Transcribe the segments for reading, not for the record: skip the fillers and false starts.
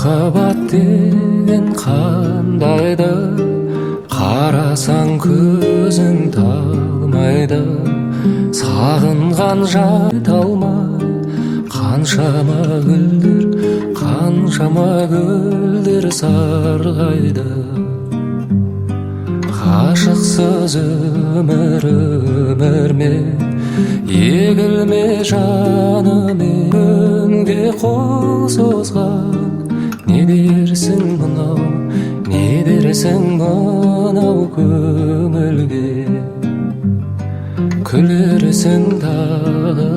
Махаббат деген қандайды, қарасаң көзің талмайды. Сағынған жайта алмай қаншама гүлдер сарғайды. Ғашықсыз өмір ме, егілме жаным, күнге қол созған. Не дерсің мынау көңілге? Күлерсің дағы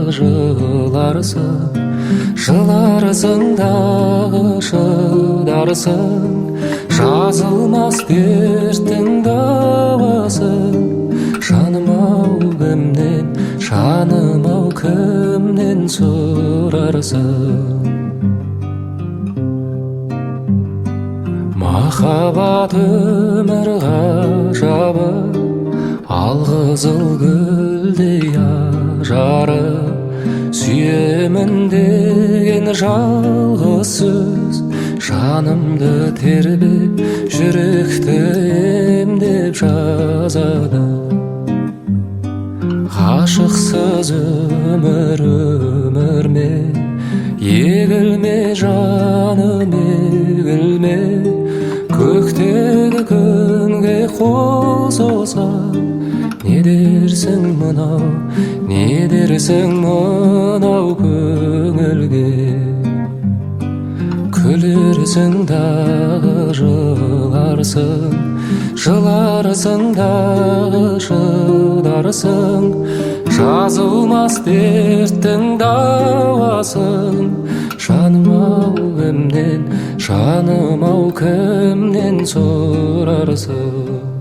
жыларсың дағы шыдарсың. Жазылмас дерттің дауасын, жаным-ау кімнен сұрарсың? Махаббат өмір ғажабы, алқызыл гүлдей ажары. Сүйемін деген жалғыз сөз, жанымды тербеп, жүректі емдеп жазады. Ғашықсыз өмір ме, егілме жаным, егілме. Көктегі күнге қол созған. Не дерсің мынау көңілге? Күлерсің дағы жыларсың дағы шыдарсың. Жазылмас дерттің дауасын, жаным-ау кімнен сұрарсың?